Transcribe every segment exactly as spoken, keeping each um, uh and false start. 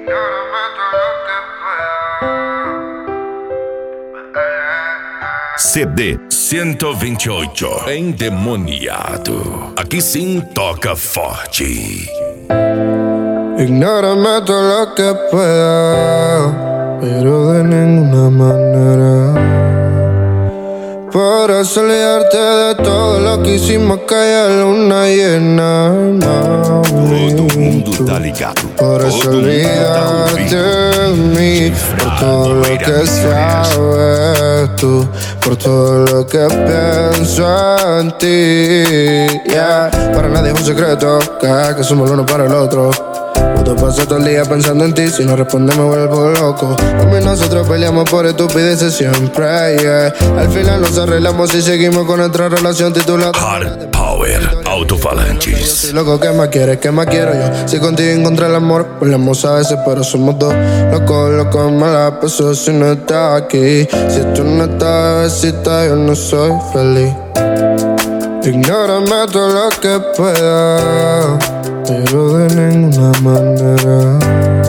C D cento e vinte e oito, Endemoniado. Aqui sim toca forte. Ignórame todo lo que pueda, pero de ninguna manera podrás olvidarte de todo lo que hicimos aquella luna llena. Todo mundo tá ligado. Podrás olvidarte de mí por todo lo que sabes tú, por todo lo que pienso en ti. Yeah. Para nadie es un secreto que, que somos el uno para el otro. No te paso todo el día pensando en ti. Si no respondes me vuelvo loco. A mí nosotros peleamos por estupideces siempre, yeah. Al final nos arreglamos y seguimos con nuestra relación titulada Hard Power Autofalantes. Yo soy loco, ¿qué más quieres? ¿Qué más quiero yo? Si contigo encontré el amor, peleamos a veces pero somos dos. Loco, loco, me la paso si no estás aquí. Si tú no estás, bebecita, yo no soy feliz. Ignórame todo lo que pueda, pero de ninguna manera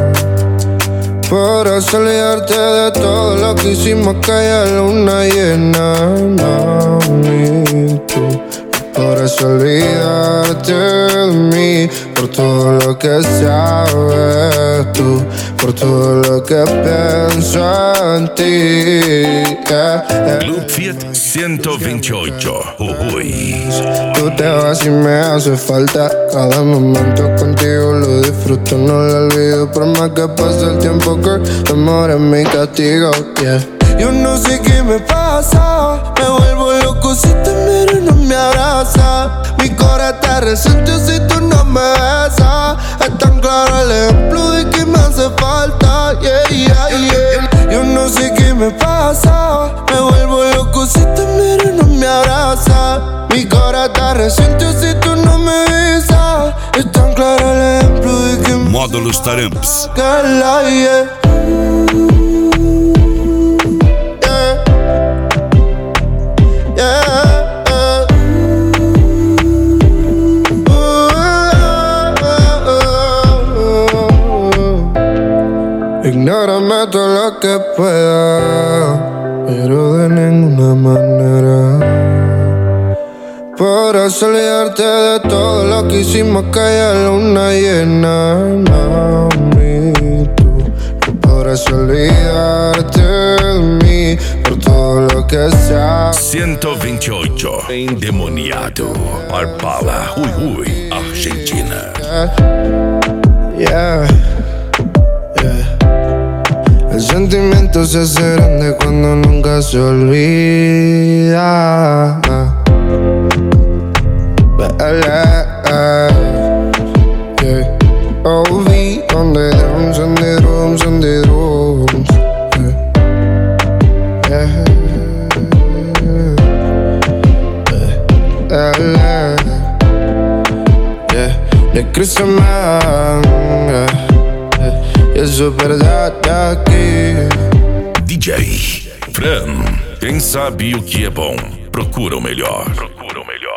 podrás olvidarte de todo lo que hicimos aquella luna llena. Mami, tú podrás olvidarte de mí por todo lo que sabes tú, por todo lo que pienso en ti. Yeah, yeah. Club Fiat cento e vinte e oito, Jujuy. Tú te vas y me hace falta. Cada momento contigo lo disfruto, no lo olvido. Por más que pase el tiempo, que el amor es mi castigo, yeah. Yo no sé qué me pasa, me vuelvo loco si te miro y no me abraza. Mi corazón está reciente si tú no me besas. Es tan claro el ejemplo de que me hace falta, yeah, yeah, yeah. Yo no sé qué me pasa, me vuelvo loco si te miro y no me abraza. Mi corazón está reciente si tú no me besas. Es tan claro el ejemplo de que me Módulos Taramps. hace yeah. Ignórame todo lo que pueda, pero de ninguna manera podrás olvidarte de todo lo que hicimos aquella luna llena. Mami, tú no podrás olvidarte de mí por todo lo que sabes. cento e vinte e oito, Endemoniado, Arpala, Jujuy, Argentina. Yeah, yeah. El sentimiento se hace grande cuando nunca se olvida. Yeah. O V on the drums, on the drums, on the drums. Yeah. Yeah. Yeah. Yeah. De Chris Man. Yeah. Isso é verdade aqui. D J Fran, quem sabe o que é bom, procura o melhor. Procura o melhor.